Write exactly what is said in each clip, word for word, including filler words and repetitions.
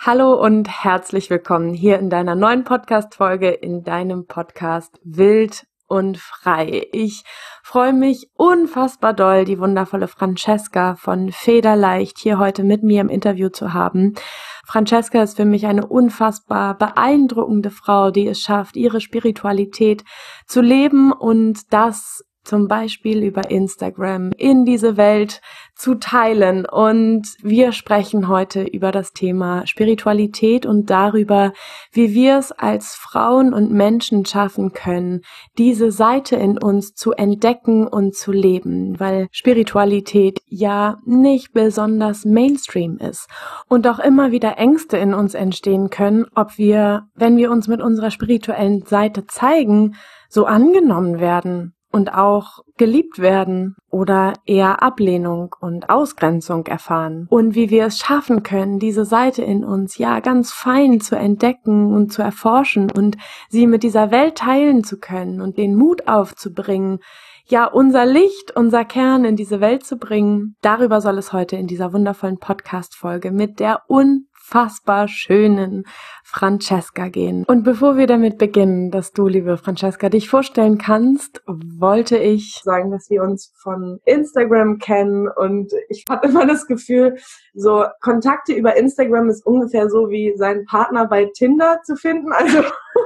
Hallo und herzlich willkommen hier in deiner neuen Podcast-Folge, in deinem Podcast Wild und Frei. Ich freue mich unfassbar doll, die wundervolle Francesca von Federleicht hier heute mit mir im Interview zu haben. Francesca ist für mich eine unfassbar beeindruckende Frau, die es schafft, ihre Spiritualität zu leben und das zum Beispiel über Instagram in diese Welt zu teilen. Und wir sprechen heute über das Thema Spiritualität und darüber, wie wir es als Frauen und Menschen schaffen können, diese Seite in uns zu entdecken und zu leben, weil Spiritualität ja nicht besonders Mainstream ist und auch immer wieder Ängste in uns entstehen können, ob wir, wenn wir uns mit unserer spirituellen Seite zeigen, so angenommen werden und auch geliebt werden oder eher Ablehnung und Ausgrenzung erfahren. Und wie wir es schaffen können, diese Seite in uns ja ganz fein zu entdecken und zu erforschen und sie mit dieser Welt teilen zu können und den Mut aufzubringen, ja, unser Licht, unser Kern in diese Welt zu bringen. Darüber soll es heute in dieser wundervollen Podcast-Folge mit der unfassbar schönen Francesca gehen. Und bevor wir damit beginnen, dass du, liebe Francesca, dich vorstellen kannst, wollte ich sagen, dass wir uns von Instagram kennen und ich habe immer das Gefühl, so Kontakte über Instagram ist ungefähr so wie seinen Partner bei Tinder zu finden. Also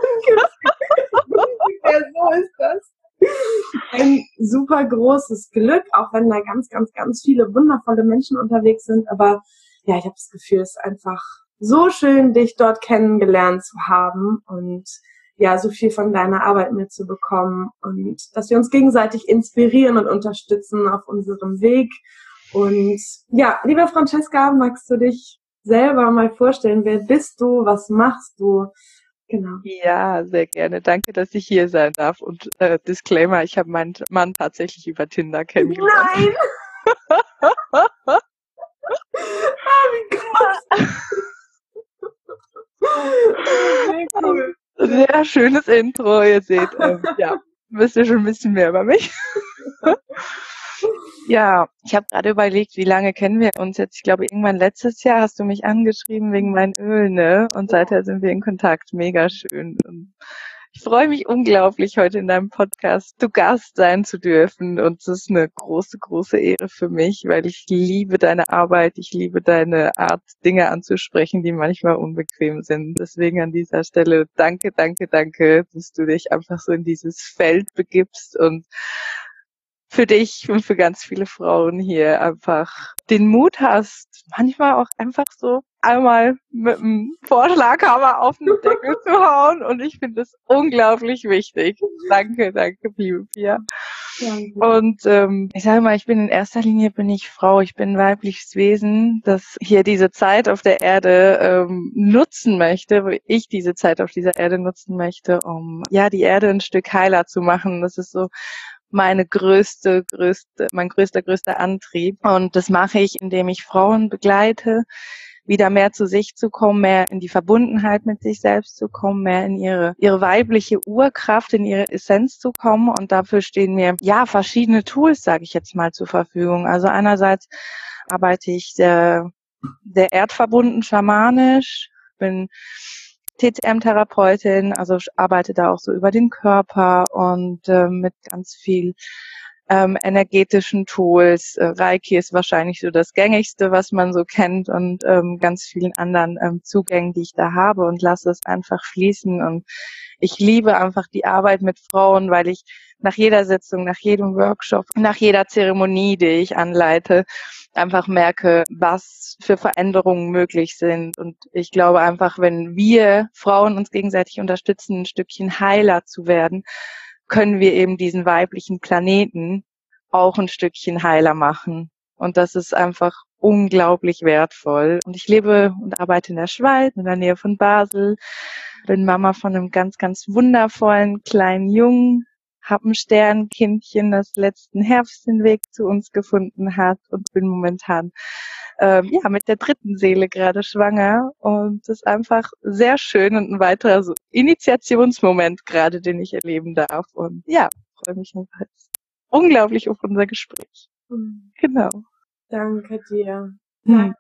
ungefähr so ist das. Ein super großes Glück, auch wenn da ganz, ganz, ganz viele wundervolle Menschen unterwegs sind. Aber ja, ich habe das Gefühl, es ist einfach so schön, dich dort kennengelernt zu haben und ja, so viel von deiner Arbeit mitzubekommen und dass wir uns gegenseitig inspirieren und unterstützen auf unserem Weg. Und ja, liebe Francesca, magst du dich selber mal vorstellen? Wer bist du? Was machst du? Genau. Ja, sehr gerne. Danke, dass ich hier sein darf. Und äh, Disclaimer, ich habe meinen Mann tatsächlich über Tinder kennengelernt. Nein! Ah, wie krass! Sehr cool. Sehr schönes Intro, ihr seht. Ähm, ja, wisst ihr schon ein bisschen mehr über mich. Ja, ich habe gerade überlegt, wie lange kennen wir uns jetzt? Ich glaube, irgendwann letztes Jahr hast du mich angeschrieben wegen meinem Öl, ne? Und seither sind wir in Kontakt. Mega schön. Und ich freue mich unglaublich, heute in deinem Podcast zu Gast sein zu dürfen. Und es ist eine große, große Ehre für mich, weil ich liebe deine Arbeit. Ich liebe deine Art, Dinge anzusprechen, die manchmal unbequem sind. Deswegen an dieser Stelle danke, danke, danke, dass du dich einfach so in dieses Feld begibst und für dich und für ganz viele Frauen hier einfach den Mut hast, manchmal auch einfach so einmal mit einem Vorschlaghammer auf den Deckel zu hauen. Und ich finde das unglaublich wichtig. Danke, danke, liebe Pia. Danke. Und ähm, ich sage mal, ich bin in erster Linie bin ich Frau, ich bin ein weibliches Wesen, das hier diese Zeit auf der Erde ähm, nutzen möchte, wo ich diese Zeit auf dieser Erde nutzen möchte, um ja die Erde ein Stück heiler zu machen. Das ist so meine größte, größte, mein größter, größter Antrieb. Und das mache ich, indem ich Frauen begleite, wieder mehr zu sich zu kommen, mehr in die Verbundenheit mit sich selbst zu kommen, mehr in ihre, ihre weibliche Urkraft, in ihre Essenz zu kommen. Und dafür stehen mir, ja, verschiedene Tools, sage ich jetzt mal, zur Verfügung. Also einerseits arbeite ich sehr, sehr erdverbunden, schamanisch, bin T C M-Therapeutin, also ich arbeite da auch so über den Körper und äh, mit ganz viel ähm, energetischen Tools. Äh, Reiki ist wahrscheinlich so das Gängigste, was man so kennt und ähm, ganz vielen anderen ähm, Zugängen, die ich da habe und lasse es einfach fließen. Und ich liebe einfach die Arbeit mit Frauen, weil ich nach jeder Sitzung, nach jedem Workshop, nach jeder Zeremonie, die ich anleite, einfach merke, was für Veränderungen möglich sind. Und ich glaube einfach, wenn wir Frauen uns gegenseitig unterstützen, ein Stückchen heiler zu werden, können wir eben diesen weiblichen Planeten auch ein Stückchen heiler machen. Und das ist einfach unglaublich wertvoll. Und ich lebe und arbeite in der Schweiz, in der Nähe von Basel, bin Mama von einem ganz, ganz wundervollen kleinen Jungen, habe ein Sternkindchen, das letzten Herbst den Weg zu uns gefunden hat und bin momentan ähm, ja mit der dritten Seele gerade schwanger und das ist einfach sehr schön und ein weiterer so Initiationsmoment gerade, den ich erleben darf und ja, freue mich einfach unglaublich auf unser Gespräch. Mhm. Genau. Danke dir. Danke.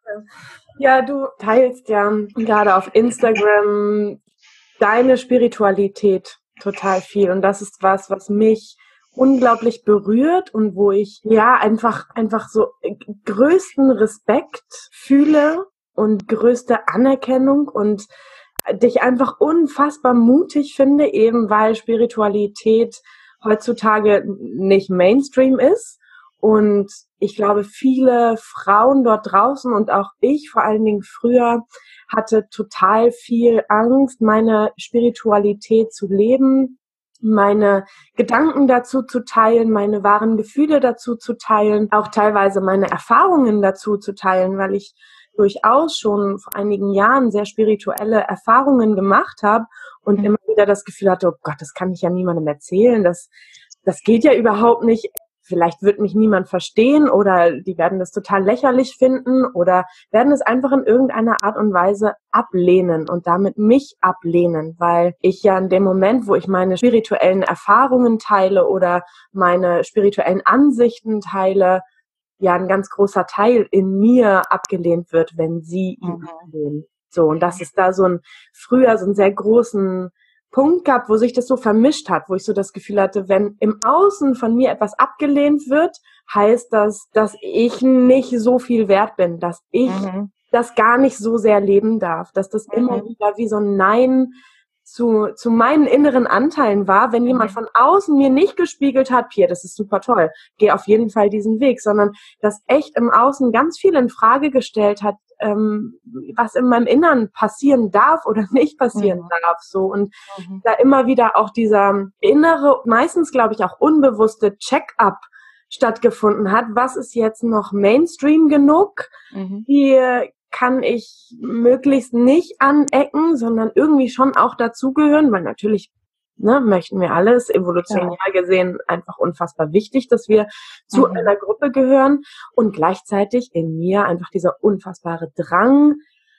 Ja, du teilst ja gerade auf Instagram deine Spiritualität total viel. Und das ist was, was mich unglaublich berührt und wo ich ja einfach, einfach so größten Respekt fühle und größte Anerkennung und dich einfach unfassbar mutig finde, eben weil Spiritualität heutzutage nicht Mainstream ist. Und ich glaube, viele Frauen dort draußen und auch ich vor allen Dingen früher hatte total viel Angst, meine Spiritualität zu leben, meine Gedanken dazu zu teilen, meine wahren Gefühle dazu zu teilen, auch teilweise meine Erfahrungen dazu zu teilen, weil ich durchaus schon vor einigen Jahren sehr spirituelle Erfahrungen gemacht habe und mhm. immer wieder das Gefühl hatte, oh Gott, das kann ich ja niemandem erzählen, das, das geht ja überhaupt nicht. Vielleicht wird mich niemand verstehen oder die werden das total lächerlich finden oder werden es einfach in irgendeiner Art und Weise ablehnen und damit mich ablehnen, weil ich ja in dem Moment, wo ich meine spirituellen Erfahrungen teile oder meine spirituellen Ansichten teile, ja ein ganz großer Teil in mir abgelehnt wird, wenn sie ihn mhm. ablehnen. So, und das ist da so ein früher so einen sehr großen Punkt gab, wo sich das so vermischt hat, wo ich so das Gefühl hatte, wenn im Außen von mir etwas abgelehnt wird, heißt das, dass ich nicht so viel wert bin, dass ich mhm. das gar nicht so sehr leben darf, dass das mhm. immer wieder wie so ein Nein zu, zu meinen inneren Anteilen war, wenn jemand von außen mir nicht gespiegelt hat, Pia, das ist super toll, geh auf jeden Fall diesen Weg, sondern dass echt im Außen ganz viel in Frage gestellt hat, ähm, was in meinem Inneren passieren darf oder nicht passieren mhm. darf, so. Und mhm. da immer wieder auch dieser innere, meistens glaube ich auch unbewusste Check-up stattgefunden hat, was ist jetzt noch Mainstream genug, mhm. wie kann ich möglichst nicht anecken, sondern irgendwie schon auch dazugehören, weil natürlich ne, möchten wir alles, evolutionär ja. gesehen, einfach unfassbar wichtig, dass wir zu mhm. einer Gruppe gehören und gleichzeitig in mir einfach dieser unfassbare Drang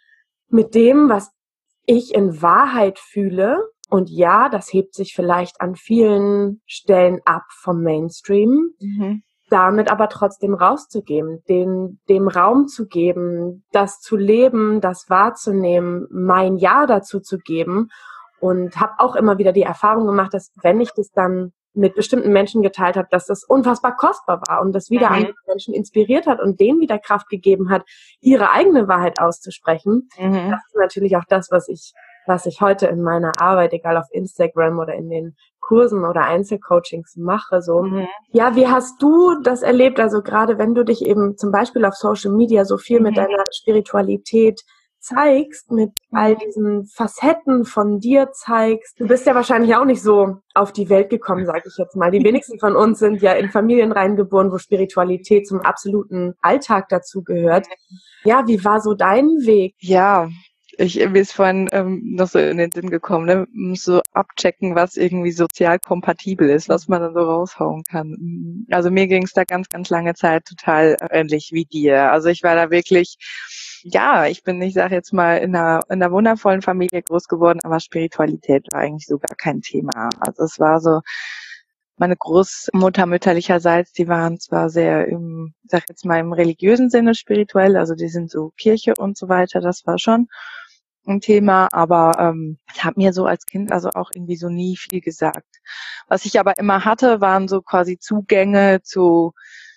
mit dem, was ich in Wahrheit fühle. Und ja, das hebt sich vielleicht an vielen Stellen ab vom Mainstream. Mhm. Damit aber trotzdem rauszugeben, den, dem Raum zu geben, das zu leben, das wahrzunehmen, mein Ja dazu zu geben und habe auch immer wieder die Erfahrung gemacht, dass wenn ich das dann mit bestimmten Menschen geteilt habe, dass das unfassbar kostbar war und das wieder mhm. andere Menschen inspiriert hat und denen wieder Kraft gegeben hat, ihre eigene Wahrheit auszusprechen. Mhm. Das ist natürlich auch das, was ich was ich heute in meiner Arbeit, egal auf Instagram oder in den Kursen oder Einzelcoachings mache, so. Mhm. Ja, wie hast du das erlebt? Also gerade wenn du dich eben zum Beispiel auf Social Media so viel mhm. mit deiner Spiritualität zeigst, mit all diesen Facetten von dir zeigst. Du bist ja wahrscheinlich auch nicht so auf die Welt gekommen, sage ich jetzt mal. Die wenigsten von uns sind ja in Familien reingeboren, wo Spiritualität zum absoluten Alltag dazu gehört. Ja, wie war so dein Weg? Ja, Ich, mir ist vorhin ähm, noch so in den Sinn gekommen, ne? So abchecken, was irgendwie sozial kompatibel ist, was man dann so raushauen kann. Also mir ging es da ganz, ganz lange Zeit total ähnlich wie dir. Also ich war da wirklich, ja, ich bin, ich sage jetzt mal, in einer, in einer wundervollen Familie groß geworden, aber Spiritualität war eigentlich so gar kein Thema. Also es war so, meine Großmutter mütterlicherseits, die waren zwar sehr im, ich sag jetzt mal im religiösen Sinne spirituell, also die sind so Kirche und so weiter, das war schon ein Thema, aber ähm, ich habe mir so als Kind also auch irgendwie so nie viel gesagt. Was ich aber immer hatte, waren so quasi Zugänge zu,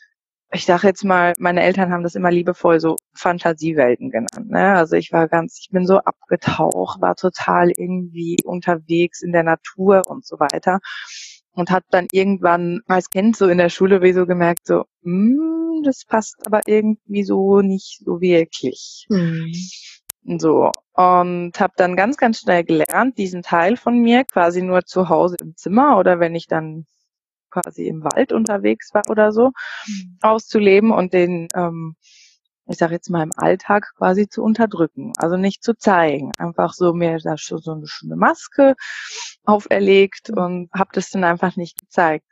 ich sage jetzt mal, meine Eltern haben das immer liebevoll so Fantasiewelten genannt. Ne? Also ich war ganz, ich bin so abgetaucht, war total irgendwie unterwegs in der Natur und so weiter. Und hat dann irgendwann als Kind so in der Schule wie so gemerkt, so, hm, das passt aber irgendwie so nicht so wirklich. Mhm. So. Und habe dann ganz, ganz schnell gelernt, diesen Teil von mir quasi nur zu Hause im Zimmer oder wenn ich dann quasi im Wald unterwegs war oder so, mhm. auszuleben und den, ähm, ich sage jetzt mal im Alltag quasi zu unterdrücken, also nicht zu zeigen. Einfach so mir da schon so eine schöne Maske auferlegt mhm. und habe das dann einfach nicht gezeigt.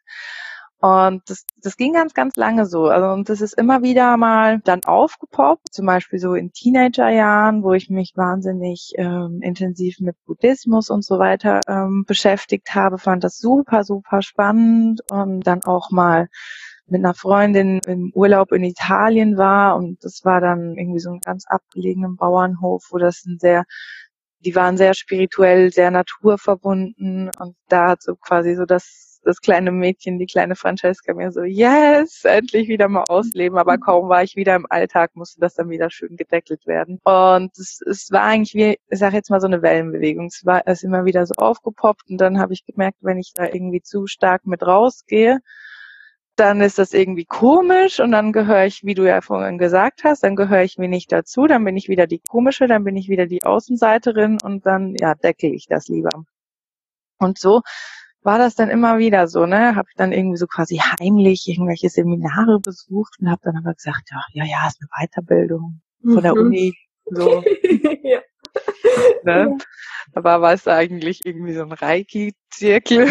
Und das, das ging ganz, ganz lange so. Also und das ist immer wieder mal dann aufgepoppt, zum Beispiel so in Teenagerjahren, wo ich mich wahnsinnig ähm, intensiv mit Buddhismus und so weiter ähm, beschäftigt habe, fand das super, super spannend und dann auch mal mit einer Freundin im Urlaub in Italien war und das war dann irgendwie so ein ganz abgelegenen Bauernhof, wo das ein sehr, die waren sehr spirituell, sehr naturverbunden und da hat so quasi so das das kleine Mädchen, die kleine Francesca mir so, yes, endlich wieder mal ausleben, aber kaum war ich wieder im Alltag, musste das dann wieder schön gedeckelt werden. Und es, es war eigentlich wie, ich sage jetzt mal so eine Wellenbewegung. Es war es immer wieder so aufgepoppt und dann habe ich gemerkt, wenn ich da irgendwie zu stark mit rausgehe, dann ist das irgendwie komisch und dann gehöre ich, wie du ja vorhin gesagt hast, dann gehöre ich mir nicht dazu, dann bin ich wieder die komische, dann bin ich wieder die Außenseiterin und dann, ja, deckel ich das lieber. Und so war das dann immer wieder so, ne? Habe ich dann irgendwie so quasi heimlich irgendwelche Seminare besucht und habe dann aber gesagt, ja, ja, ja, ist eine Weiterbildung von der Mhm. Uni, so. Ja. Ne? Ja. Aber war es eigentlich irgendwie so ein Reiki-Zirkel,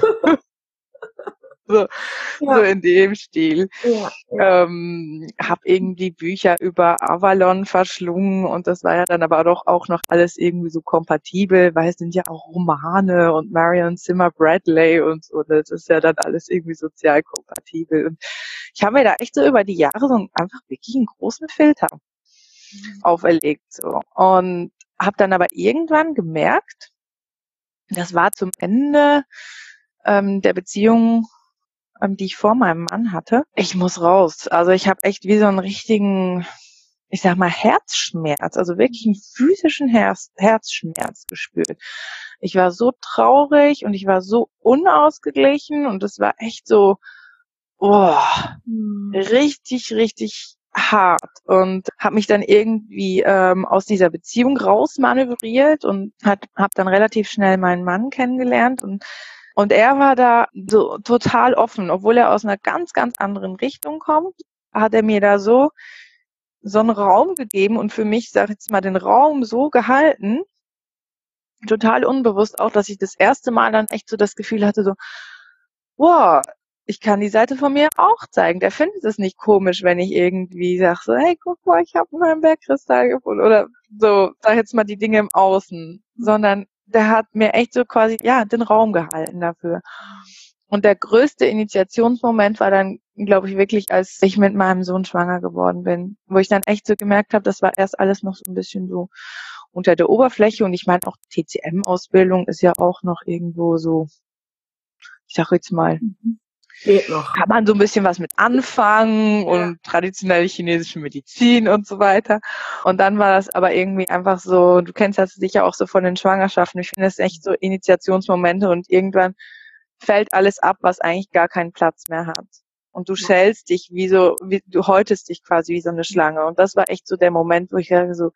so, Ja. so in dem Stil. Ja, ja. Ähm, habe irgendwie Bücher über Avalon verschlungen und das war ja dann aber doch auch noch alles irgendwie so kompatibel, weil es sind ja auch Romane und Marion Zimmer Bradley und so, das ist ja dann alles irgendwie sozial kompatibel. Und ich habe mir da echt so über die Jahre so einen, einfach wirklich einen großen Filter Mhm. auferlegt so und habe dann aber irgendwann gemerkt, das war zum Ende ähm, der Beziehung, ähm, die ich vor meinem Mann hatte. Ich muss raus. Also ich habe echt wie so einen richtigen, ich sag mal, Herzschmerz, also wirklich einen physischen Herz, Herzschmerz gespürt. Ich war so traurig und ich war so unausgeglichen und es war echt so, oh, Mhm. richtig, richtig hart und habe mich dann irgendwie ähm, aus dieser Beziehung rausmanövriert und hat habe dann relativ schnell meinen Mann kennengelernt und und er war da so total offen, obwohl er aus einer ganz ganz anderen Richtung kommt, hat er mir da so so einen Raum gegeben und für mich, sag ich jetzt mal, den Raum so gehalten, total unbewusst auch, dass ich das erste Mal dann echt so das Gefühl hatte so, wow, ich kann die Seite von mir auch zeigen. Der findet es nicht komisch, wenn ich irgendwie sage so, hey, guck mal, ich habe meinen Bergkristall gefunden oder so, sag jetzt mal die Dinge im Außen, sondern der hat mir echt so quasi, ja, den Raum gehalten dafür. Und der größte Initiationsmoment war dann, glaube ich, wirklich, als ich mit meinem Sohn schwanger geworden bin, wo ich dann echt so gemerkt habe, das war erst alles noch so ein bisschen so unter der Oberfläche und ich meine auch T C M-Ausbildung ist ja auch noch irgendwo so, ich sag jetzt mal, Geht noch. kann man so ein bisschen was mit anfangen und traditionelle chinesische Medizin und so weiter. Und dann war das aber irgendwie einfach so, du kennst das sicher auch so von den Schwangerschaften, ich finde das echt so Initiationsmomente und irgendwann fällt alles ab, was eigentlich gar keinen Platz mehr hat. Und du schälst dich wie so, wie, du häutest dich quasi wie so eine Schlange. Und das war echt so der Moment, wo ich dachte so,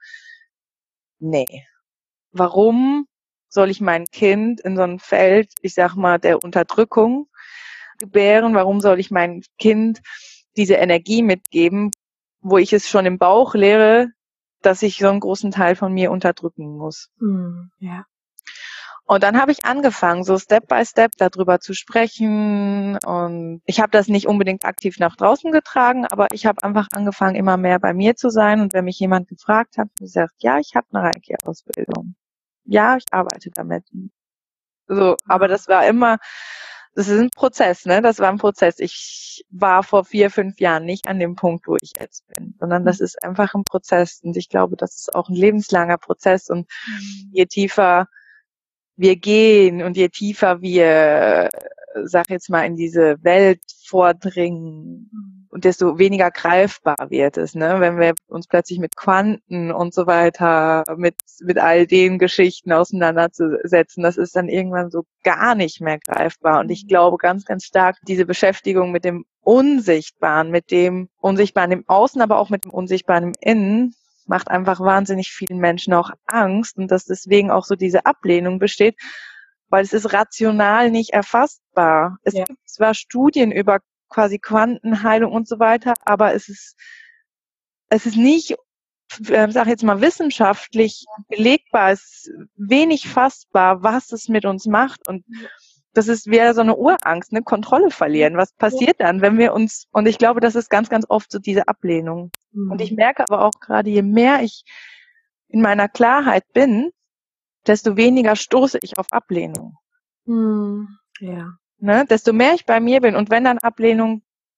nee, warum soll ich mein Kind in so ein Feld, ich sag mal, der Unterdrückung gebären? Warum soll ich mein Kind diese Energie mitgeben, wo ich es schon im Bauch lehre, dass ich so einen großen Teil von mir unterdrücken muss? Mhm. Ja. Und dann habe ich angefangen, so Step by Step darüber zu sprechen. Und ich habe das nicht unbedingt aktiv nach draußen getragen, aber ich habe einfach angefangen, immer mehr bei mir zu sein. Und wenn mich jemand gefragt hat, habe ich gesagt, ja, ich habe eine Reiki-Ausbildung. Ja, ich arbeite damit. So, aber das war immer, das ist ein Prozess, ne? Das war ein Prozess. Ich war vor vier, fünf Jahren nicht an dem Punkt, wo ich jetzt bin, sondern das ist einfach ein Prozess. Und ich glaube, das ist auch ein lebenslanger Prozess. Und je tiefer wir gehen und je tiefer wir, sag jetzt mal, in diese Welt vordringen und desto weniger greifbar wird es, ne? Wenn wir uns plötzlich mit Quanten und so weiter, mit, mit all den Geschichten auseinanderzusetzen, das ist dann irgendwann so gar nicht mehr greifbar. Und ich glaube ganz, ganz stark, diese Beschäftigung mit dem Unsichtbaren, mit dem Unsichtbaren im Außen, aber auch mit dem Unsichtbaren im Innen, macht einfach wahnsinnig vielen Menschen auch Angst und dass deswegen auch so diese Ablehnung besteht, weil es ist rational nicht erfassbar. Es Ja. gibt zwar Studien über quasi Quantenheilung und so weiter, aber es ist, es ist nicht, äh, sag jetzt mal, wissenschaftlich belegbar, es ist wenig fassbar, was es mit uns macht und das ist wieder so eine Urangst, eine Kontrolle verlieren. Was passiert dann, wenn wir uns, und ich glaube, das ist ganz, ganz oft so diese Ablehnung. Mhm. Und ich merke aber auch gerade, je mehr ich in meiner Klarheit bin, desto weniger stoße ich auf Ablehnung. Mhm. Ja. Ne? Desto mehr ich bei mir bin und wenn dann Ablehnung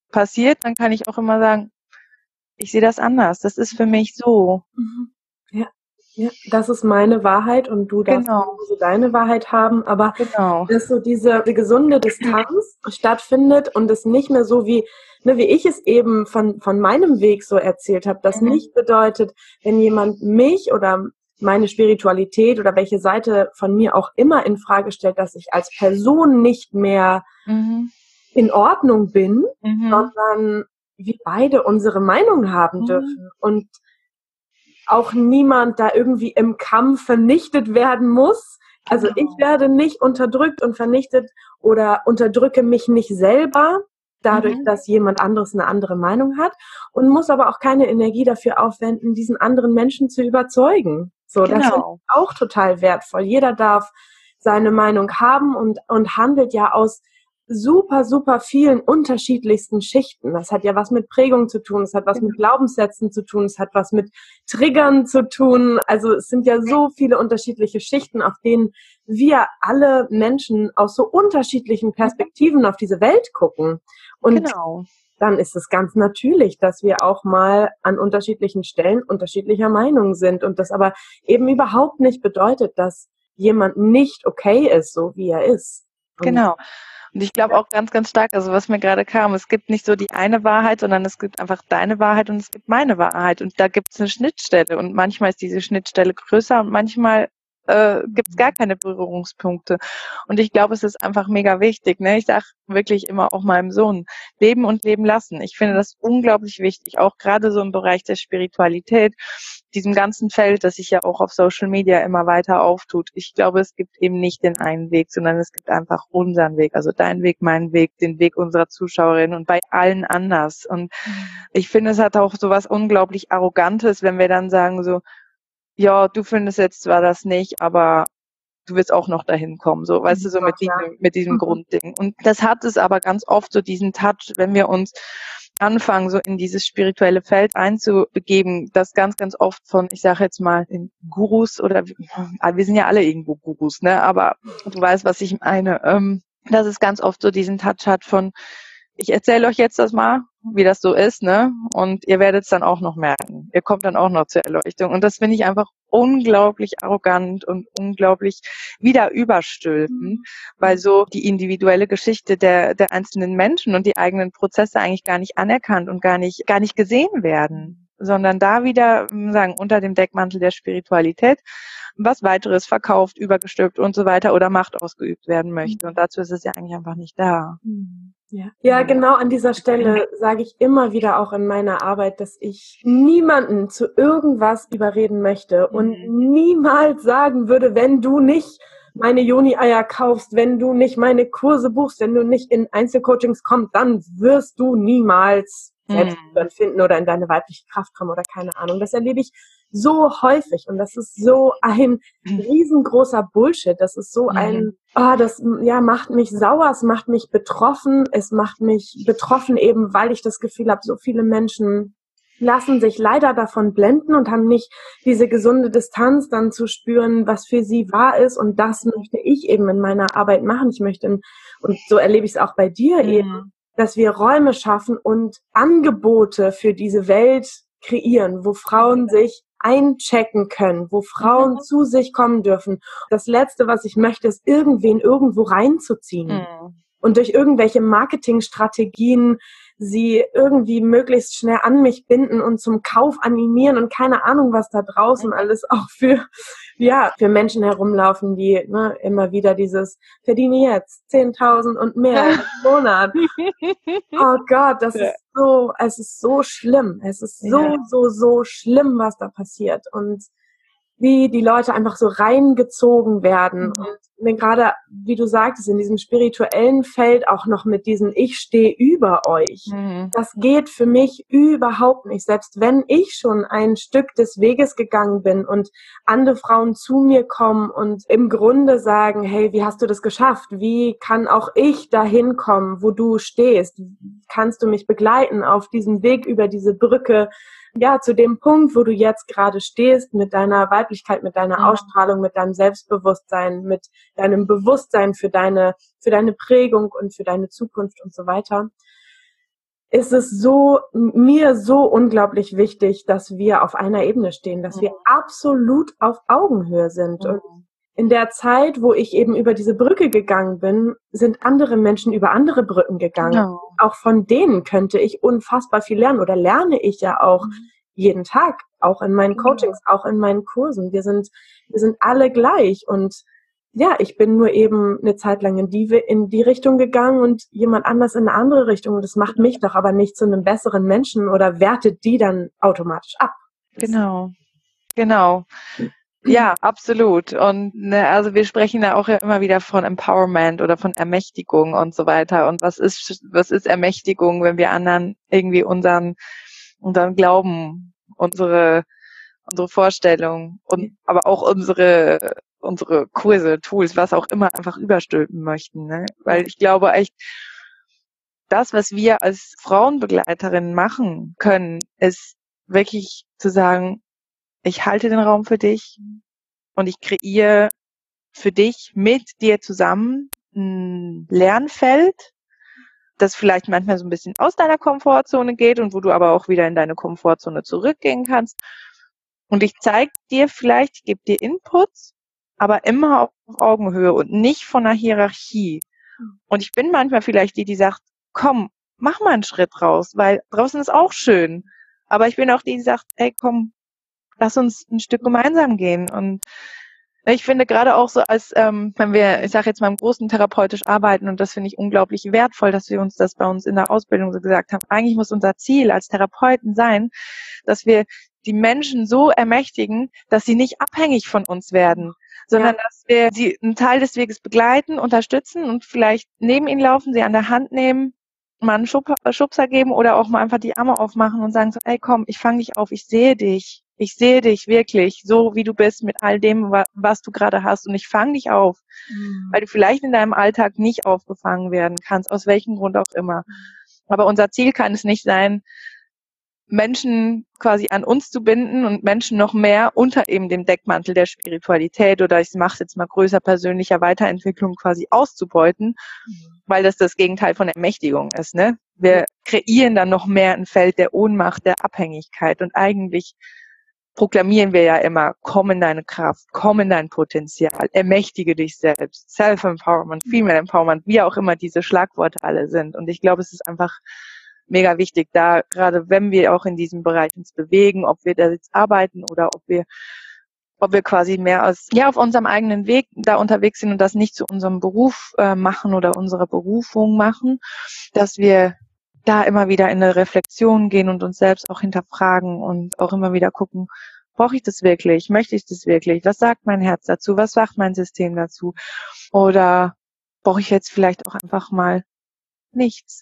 passiert, dann kann ich auch immer sagen, ich sehe das anders. Das ist für mich so. Mhm. Ja, ja, das ist meine Wahrheit und du darfst Genau. so deine Wahrheit haben, aber Genau. dass so diese die gesunde Distanz stattfindet und es nicht mehr so wie, ne, wie ich es eben von, von meinem Weg so erzählt habe, das Mhm. nicht bedeutet, wenn jemand mich oder meine Spiritualität oder welche Seite von mir auch immer in Frage stellt, dass ich als Person nicht mehr Mhm. in Ordnung bin, Mhm. sondern wir beide unsere Meinung haben Mhm. dürfen und auch niemand da irgendwie im Kampf vernichtet werden muss. Also Genau. ich werde nicht unterdrückt und vernichtet oder unterdrücke mich nicht selber, dadurch, Mhm. dass jemand anderes eine andere Meinung hat und muss aber auch keine Energie dafür aufwenden, diesen anderen Menschen zu überzeugen. So, das finde Genau. ich auch total wertvoll. Jeder darf seine Meinung haben und, und handelt ja aus super, super vielen unterschiedlichsten Schichten. Das hat ja was mit Prägung zu tun, es hat was Genau. mit Glaubenssätzen zu tun, es hat was mit Triggern zu tun. Also es sind ja so viele unterschiedliche Schichten, auf denen wir alle Menschen aus so unterschiedlichen Perspektiven auf diese Welt gucken. Und Genau. dann ist es ganz natürlich, dass wir auch mal an unterschiedlichen Stellen unterschiedlicher Meinung sind und das aber eben überhaupt nicht bedeutet, dass jemand nicht okay ist, so wie er ist. Und Genau. Und ich glaube auch ganz, ganz stark, also was mir gerade kam, es gibt nicht so die eine Wahrheit, sondern es gibt einfach deine Wahrheit und es gibt meine Wahrheit. Und da gibt es eine Schnittstelle. Und manchmal ist diese Schnittstelle größer und manchmal äh, gibt es gar keine Berührungspunkte. Und ich glaube, es ist einfach mega wichtig. Ne? Ich sage wirklich immer auch meinem Sohn, leben und leben lassen. Ich finde das unglaublich wichtig, auch gerade so im Bereich der Spiritualität, diesem ganzen Feld, das sich ja auch auf Social Media immer weiter auftut. Ich glaube, es gibt eben nicht den einen Weg, sondern es gibt einfach unseren Weg. Also dein Weg, mein Weg, den Weg unserer Zuschauerinnen und bei allen anders. Und ich finde, es hat auch so was unglaublich Arrogantes, wenn wir dann sagen so, ja, du findest jetzt zwar das nicht, aber du wirst auch noch dahin kommen, so, weißt du, so mit diesem, mit diesem Grundding. Und das hat es aber ganz oft so diesen Touch, wenn wir uns anfangen, so in dieses spirituelle Feld einzubegeben, das ganz, ganz oft von, ich sage jetzt mal, den Gurus oder, wir sind ja alle irgendwo Gurus, ne, aber du weißt, was ich meine, ähm, dass es ganz oft so diesen Touch hat von, ich erzähle euch jetzt das mal, wie das so ist, ne? Und ihr werdet es dann auch noch merken. Ihr kommt dann auch noch zur Erleuchtung. Und das finde ich einfach unglaublich arrogant und unglaublich wieder überstülpen, mhm. weil so die individuelle Geschichte der, der einzelnen Menschen und die eigenen Prozesse eigentlich gar nicht anerkannt und gar nicht, gar nicht gesehen werden, sondern da wieder, sagen, unter dem Deckmantel der Spiritualität was weiteres verkauft, übergestülpt und so weiter oder Macht ausgeübt werden möchte. Und dazu ist es ja eigentlich einfach nicht da. Ja. ja, genau an dieser Stelle sage ich immer wieder auch in meiner Arbeit, dass ich niemanden zu irgendwas überreden möchte und mhm. niemals sagen würde, wenn du nicht meine Joni-Eier kaufst, wenn du nicht meine Kurse buchst, wenn du nicht in Einzelcoachings kommst, dann wirst du niemals Selbstliebe finden oder in deine weibliche Kraft kommen oder keine Ahnung. Das erlebe ich so häufig und das ist so ein riesengroßer Bullshit. Das ist so ein, ah, oh, das ja macht mich sauer, es macht mich betroffen, es macht mich betroffen eben, weil ich das Gefühl habe, so viele Menschen lassen sich leider davon blenden und haben nicht diese gesunde Distanz dann zu spüren, was für sie wahr ist und das möchte ich eben in meiner Arbeit machen. Ich möchte, und so erlebe ich es auch bei dir mhm. eben, dass wir Räume schaffen und Angebote für diese Welt kreieren, wo Frauen sich einchecken können, wo Frauen mhm. zu sich kommen dürfen. Das Letzte, was ich möchte, ist irgendwen irgendwo reinzuziehen mhm. und durch irgendwelche Marketingstrategien sie irgendwie möglichst schnell an mich binden und zum Kauf animieren und keine Ahnung, was da draußen alles auch für, ja, für Menschen herumlaufen, die ne, immer wieder dieses verdiene jetzt zehntausend und mehr im Monat. Oh Gott, das ist so, es ist so schlimm. Es ist so, ja. so, so schlimm, was da passiert. Und wie die Leute einfach so reingezogen werden. Mhm. Und mir gerade, wie du sagtest, in diesem spirituellen Feld auch noch mit diesem Ich stehe über euch. Mhm. Das geht für mich überhaupt nicht. Selbst wenn ich schon ein Stück des Weges gegangen bin und andere Frauen zu mir kommen und im Grunde sagen, hey, wie hast du das geschafft? Wie kann auch ich dahin kommen, wo du stehst? Kannst du mich begleiten auf diesem Weg über diese Brücke? Ja, zu dem Punkt, wo du jetzt gerade stehst, mit deiner Weiblichkeit, mit deiner mhm. Ausstrahlung, mit deinem Selbstbewusstsein, mit deinem Bewusstsein für deine, für deine Prägung und für deine Zukunft und so weiter. ist es so, mir so unglaublich wichtig, dass wir auf einer Ebene stehen, dass wir absolut auf Augenhöhe sind. Und in der Zeit, wo ich eben über diese Brücke gegangen bin, sind andere Menschen über andere Brücken gegangen. Genau. Auch von denen könnte ich unfassbar viel lernen oder lerne ich ja auch jeden Tag, auch in meinen Coachings, auch in meinen Kursen. Wir sind, wir sind alle gleich und ja, ich bin nur eben eine Zeit lang in die, in die Richtung gegangen und jemand anders in eine andere Richtung. Und das macht mich doch aber nicht zu einem besseren Menschen oder wertet die dann automatisch ab. Genau, genau. Ja, absolut. Und ne, also wir sprechen da auch ja immer wieder von Empowerment oder von Ermächtigung und so weiter. Und was ist, was ist Ermächtigung, wenn wir anderen irgendwie unseren, unseren Glauben, unsere, unsere Vorstellung und aber auch unsere unsere Kurse, Tools, was auch immer, einfach überstülpen möchten. Ne? Weil ich glaube echt, das, was wir als Frauenbegleiterinnen machen können, ist wirklich zu sagen, ich halte den Raum für dich und ich kreiere für dich mit dir zusammen ein Lernfeld, das vielleicht manchmal so ein bisschen aus deiner Komfortzone geht und wo du aber auch wieder in deine Komfortzone zurückgehen kannst. Und ich zeige dir vielleicht, ich gebe dir Inputs, aber immer auf Augenhöhe und nicht von einer Hierarchie. Und ich bin manchmal vielleicht die, die sagt, komm, mach mal einen Schritt raus, weil draußen ist auch schön. Aber ich bin auch die, die sagt, ey, komm, lass uns ein Stück gemeinsam gehen. Und ich finde gerade auch so, als ähm, wenn wir, ich sage jetzt mal im Großen therapeutisch arbeiten, und das finde ich unglaublich wertvoll, dass wir uns das bei uns in der Ausbildung so gesagt haben, eigentlich muss unser Ziel als Therapeuten sein, dass wir die Menschen so ermächtigen, dass sie nicht abhängig von uns werden, sondern ja. dass wir sie einen Teil des Weges begleiten, unterstützen und vielleicht neben ihnen laufen, sie an der Hand nehmen, mal einen Schub, Schubser geben oder auch mal einfach die Arme aufmachen und sagen so, ey komm, ich fange dich auf, ich sehe dich. Ich sehe dich wirklich so, wie du bist, mit all dem, was du gerade hast. Und ich fange dich auf, mhm. weil du vielleicht in deinem Alltag nicht aufgefangen werden kannst, aus welchem Grund auch immer. Aber unser Ziel kann es nicht sein, Menschen quasi an uns zu binden und Menschen noch mehr unter eben dem Deckmantel der Spiritualität oder ich mache es jetzt mal größer persönlicher Weiterentwicklung quasi auszubeuten, mhm. weil das das Gegenteil von Ermächtigung ist. Ne? Wir kreieren dann noch mehr ein Feld der Ohnmacht, der Abhängigkeit und eigentlich proklamieren wir ja immer, komm in deine Kraft, komm in dein Potenzial, ermächtige dich selbst, Self-Empowerment, Female Empowerment, wie auch immer diese Schlagworte alle sind. Und ich glaube, es ist einfach mega wichtig, da gerade wenn wir auch in diesem Bereich uns bewegen, ob wir da jetzt arbeiten oder ob wir ob wir quasi mehr als ja auf unserem eigenen Weg da unterwegs sind und das nicht zu unserem Beruf äh, machen oder unserer Berufung machen, dass wir da immer wieder in eine Reflexion gehen und uns selbst auch hinterfragen und auch immer wieder gucken, brauche ich das wirklich? Möchte ich das wirklich? Was sagt mein Herz dazu? Was sagt mein System dazu? Oder brauche ich jetzt vielleicht auch einfach mal nichts?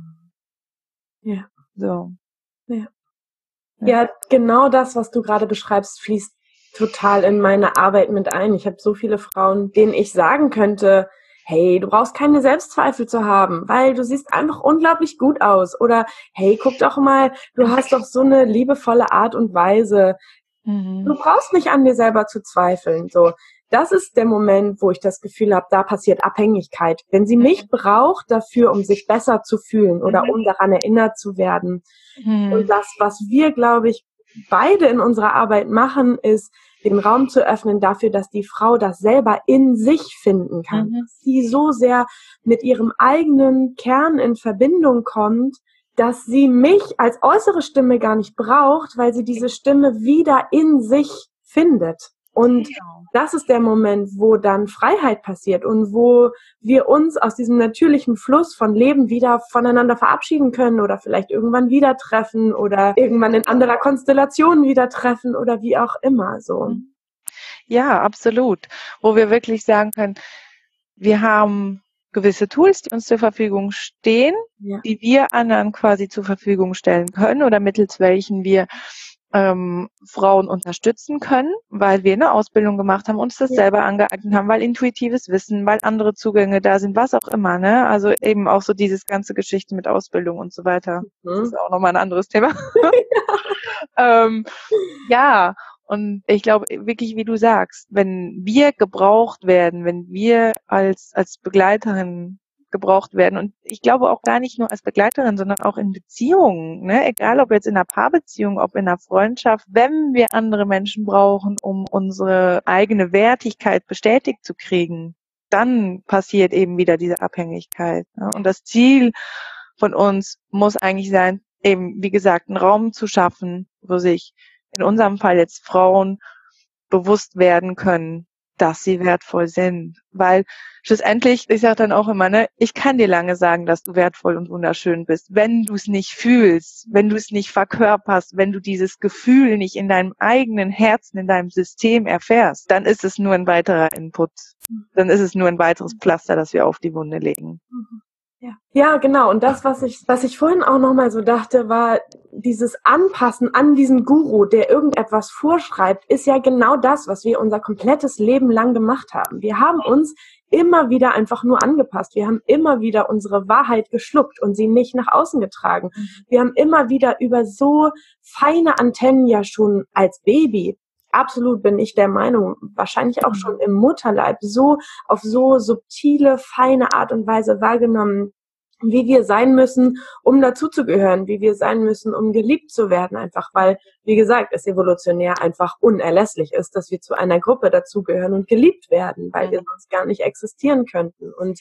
Ja. So. Ja. Ja, genau das, was du gerade beschreibst, fließt total in meine Arbeit mit ein. Ich habe so viele Frauen, denen ich sagen könnte, hey, du brauchst keine Selbstzweifel zu haben, weil du siehst einfach unglaublich gut aus. Oder hey, guck doch mal, du hast doch so eine liebevolle Art und Weise. Mhm. Du brauchst nicht an dir selber zu zweifeln. So, das ist der Moment, wo ich das Gefühl habe, da passiert Abhängigkeit. Wenn sie mich braucht dafür, um sich besser zu fühlen oder mhm. um daran erinnert zu werden. Mhm. Und das, was wir, glaube ich, beide in unserer Arbeit machen, ist, den Raum zu öffnen dafür, dass die Frau das selber in sich finden kann. Mhm. Dass sie so sehr mit ihrem eigenen Kern in Verbindung kommt, dass sie mich als äußere Stimme gar nicht braucht, weil sie diese Stimme wieder in sich findet. Und genau. das ist der Moment, wo dann Freiheit passiert und wo wir uns aus diesem natürlichen Fluss von Leben wieder voneinander verabschieden können oder vielleicht irgendwann wieder treffen oder irgendwann in anderer Konstellation wieder treffen oder wie auch immer so. Ja, absolut. Wo wir wirklich sagen können, wir haben gewisse Tools, die uns zur Verfügung stehen, ja. die wir anderen quasi zur Verfügung stellen können oder mittels welchen wir ähm, Frauen unterstützen können, weil wir eine Ausbildung gemacht haben, uns das ja. selber angeeignet haben, weil intuitives Wissen, weil andere Zugänge da sind, was auch immer, ne? Also eben auch so dieses ganze Geschichte mit Ausbildung und so weiter. Mhm. Das ist auch nochmal ein anderes Thema. ja. ähm, ja, und ich glaube wirklich, wie du sagst, wenn wir gebraucht werden, wenn wir als als Begleiterin gebraucht werden. Und ich glaube auch gar nicht nur als Begleiterin, sondern auch in Beziehungen, ne? Egal ob jetzt in einer Paarbeziehung, ob in einer Freundschaft, wenn wir andere Menschen brauchen, um unsere eigene Wertigkeit bestätigt zu kriegen, dann passiert eben wieder diese Abhängigkeit. Ne? Und das Ziel von uns muss eigentlich sein, eben, wie gesagt, einen Raum zu schaffen, wo sich in unserem Fall jetzt Frauen bewusst werden können, dass sie wertvoll sind. Weil schlussendlich, ich sage dann auch immer, ne, ich kann dir lange sagen, dass du wertvoll und wunderschön bist. Wenn du es nicht fühlst, wenn du es nicht verkörperst, wenn du dieses Gefühl nicht in deinem eigenen Herzen, in deinem System erfährst, dann ist es nur ein weiterer Input. Dann ist es nur ein weiteres Pflaster, das wir auf die Wunde legen. Ja. ja, genau. Und das, was ich, was ich vorhin auch nochmal so dachte, war dieses Anpassen an diesen Guru, der irgendetwas vorschreibt, ist ja genau das, was wir unser komplettes Leben lang gemacht haben. Wir haben uns immer wieder einfach nur angepasst. Wir haben immer wieder unsere Wahrheit geschluckt und sie nicht nach außen getragen. Wir haben immer wieder über so feine Antennen ja schon als Baby, absolut bin ich der Meinung, wahrscheinlich auch schon im Mutterleib, so auf so subtile, feine Art und Weise wahrgenommen, wie wir sein müssen, um dazuzugehören, wie wir sein müssen, um geliebt zu werden, einfach weil, wie gesagt, es evolutionär einfach unerlässlich ist, dass wir zu einer Gruppe dazugehören und geliebt werden, weil wir sonst gar nicht existieren könnten. Und